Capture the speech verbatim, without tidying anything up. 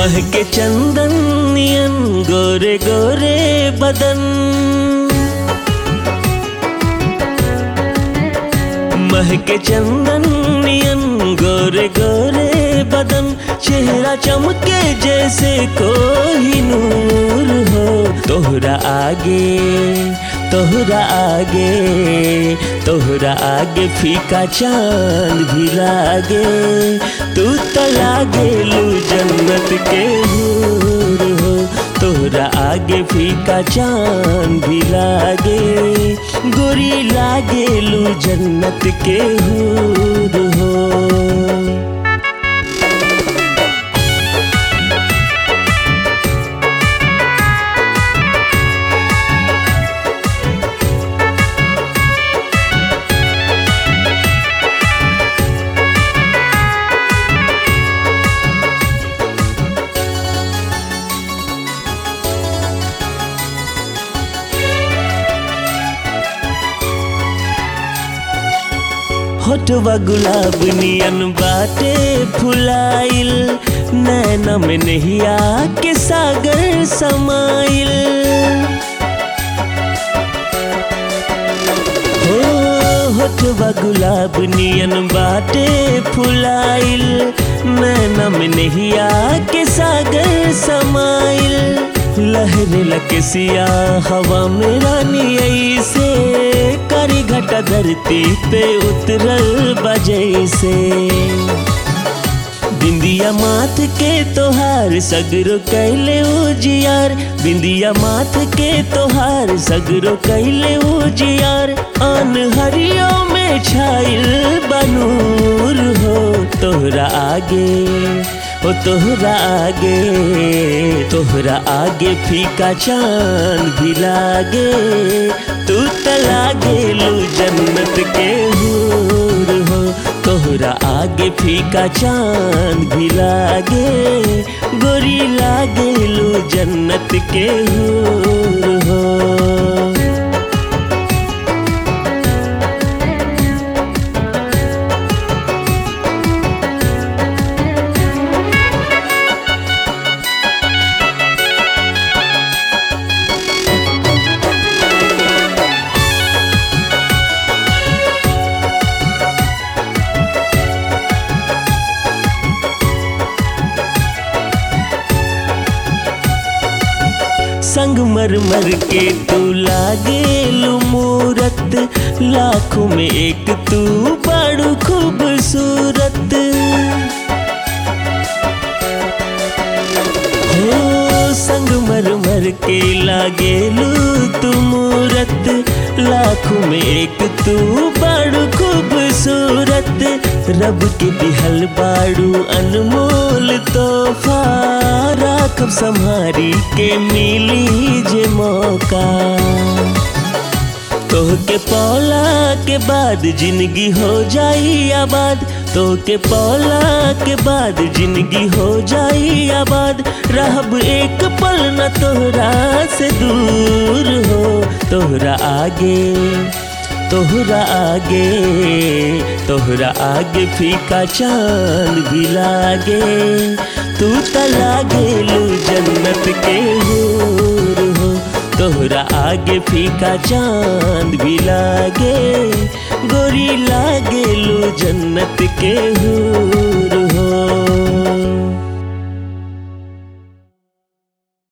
महके चंदन नियन गोरे गोरे बदन, महके चंदन नियन गोरे गोरे बदन, चेहरा चमके जैसे कोई नूर हो। तोहरा आगे तोहरा आगे तोहरा आगे फीका चांद भी लागे, तू तो लागेलू जन्नत के हूर हो। तोहरा आगे फीका चांद भी लागे, गोरी लागेलू जन्नत के हूर हो। होठवा गुलाब नियन बाटे फुलाइल, नैना में नहिया के सागर समाइल। हो होठवा गुलाब नियन बाटे फुलाइल, नैना में नहिया के सागर समाइल। लहरे लकसिया हवा में रानी ऐसे, करी घटा धरती पे उतरल बजैसे। बिंदिया माथ के तोहार सगरो कैले उजियार, बिंदिया माथ के तोहार सगरो कैले उजियार। आन हरियो में छाइल बनूर हो। तोहरा आगे ओ तोहरा आगे तोहरा आगे फीका चांद भी लागे, तू तो लागेलू जन्नत के हूर हो। तोहरा आगे फीका चांद भी लागे, गोरी लागेलू जन्नत के हूर हो। संगमरमर के तू लागेलू मूरत, लाखों में एक तू बड़ू खूबसूरत। हो संगमरमर के लागेलू तू मूरत, लाखों में एक तू बड़ू खूबसूरत। रब के दिहल बाड़ू अनमोल तोहफा, राखब संभारी के मिली जे मौका। तोहके पौला के बाद जिंदगी हो जाई आबाद, तोहके पौला के बाद जिंदगी हो जाई आबाद। रहब एक पल न तोहरा से दूर हो। तोहरा आगे तोहरा आगे तोहरा आगे फीका चांद भी लागे, तू तो लागेलू जन्नत के हूर हो। तोहरा आगे फीका चांद भी लागे, गोरी लागेलू जन्नत